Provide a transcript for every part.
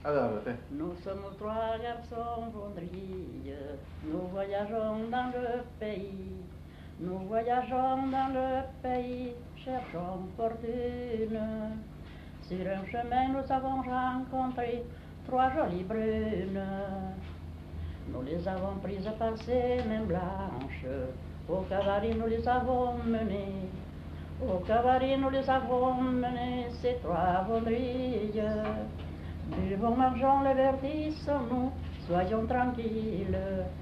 Nous sommes trois garçons vendrilles, nous voyageons dans le pays. Nous voyageons dans le pays, cherchons fortune. Sur un chemin, nous avons rencontré trois jolies brunes. Nous les avons prises par ses mains blanches. Au cabaret, nous les avons menées. Au cabaret, nous les avons menées, ces trois vendrilles. Buvons, mangeons, le verdissons-nous, soyons tranquilles.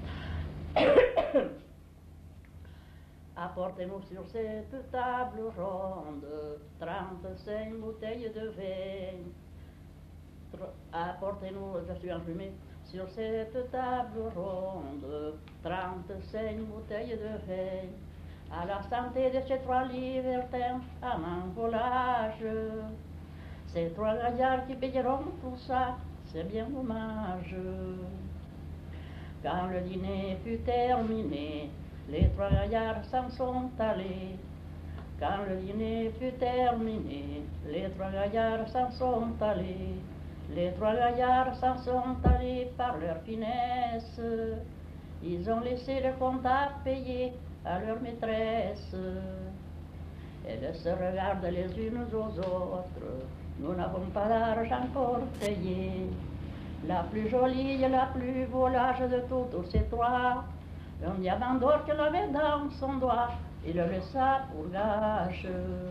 Apportez-nous sur cette table ronde 35 bouteilles de vin. Apportez-nous, je suis enrhumé, sur cette table ronde 35 bouteilles de vin. À la santé de ces trois libertins à mon volage. Ces trois gaillards qui payeront tout ça, c'est bien dommage. Quand le dîner fut terminé, les trois gaillards s'en sont allés. Quand le dîner fut terminé, les trois gaillards s'en sont allés. Les trois gaillards s'en sont allés par leur finesse. Ils ont laissé le compte à payer à leur maîtresse. Elles se regardent les unes aux autres. Nous n'avons pas d'argent pour payer. La plus jolie et la plus volage de toutes ces trois, un diamant d'or qu'elle avait dans son doigt, il le laissa pour gage.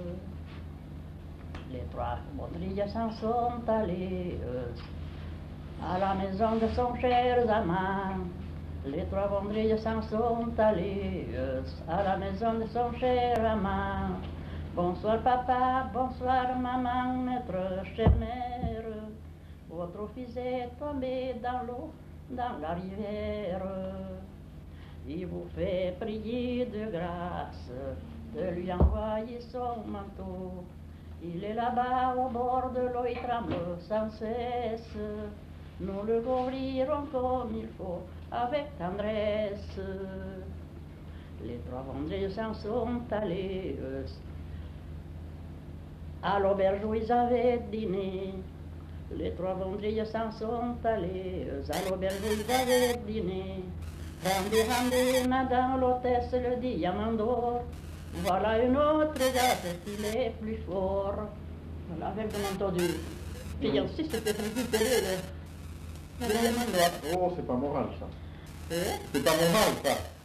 Les trois mondrilles s'en sont allées à la maison de son cher amant. Les trois vendrilles s'en sont allées à la maison de son cher amant. Bonsoir papa, bonsoir maman, notre chère mère. Votre fils est tombé dans l'eau, dans la rivière. Il vous fait prier de grâce de lui envoyer son manteau. Il est là-bas au bord de l'eau, il tremble sans cesse. Nous le couvrirons comme il faut, avec tendresse. Les trois vendredis s'en sont allés à l'auberge où ils avaient dîné. Les trois vendredis s'en sont allés à l'auberge où ils avaient dîné. Rendez, rendez, madame l'hôtesse, le diamant d'or. Voilà une autre date qu'il est plus fort. Voilà, avec le manteau du fiancé, c'était récupéré le diamant d'or. Oh, c'est pas moral ça. Hein? C'est pas moral ça.